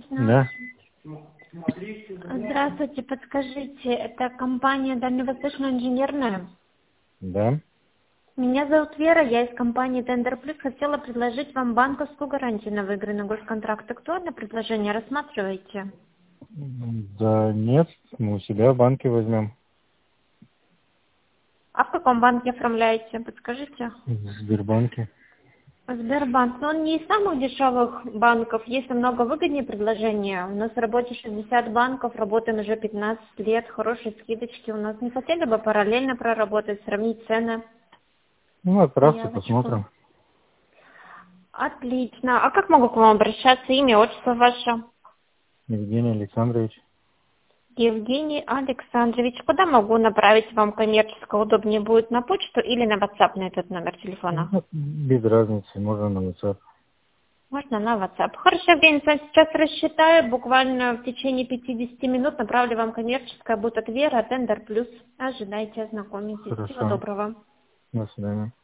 Да, Здравствуйте, подскажите, это компания Дальневосточная инженерная? да. Меня зовут Вера, я из компании Tender Plus. Хотела предложить вам банковскую гарантию на выигранный госконтракт. Актуальное предложение, рассматриваете? Да нет, мы у себя в банке возьмем. А в каком банке оформляете? Подскажите. В Сбербанке. Сбербанк, но он не из самых дешевых банков, есть намного выгоднее предложения. У нас в работе 60 банков, работаем уже 15 лет, хорошие скидочки у нас. Не хотели бы параллельно проработать, сравнить цены? Ну, отправьте, Заявочку. посмотрим. Отлично. А как могу к вам обращаться? Имя, отчество ваше? Евгений Александрович. Евгений Александрович. Куда могу направить вам коммерческое? Удобнее будет на почту или на WhatsApp на этот номер телефона? Ну, без разницы, можно на WhatsApp. Можно на WhatsApp. Хорошо, Евгений, я сейчас рассчитаю. Буквально в течение 50 минут направлю вам коммерческое. Будет от Вера, Tender Plus. Ожидайте, ознакомитесь. Всего Хорошо. доброго. До свидания.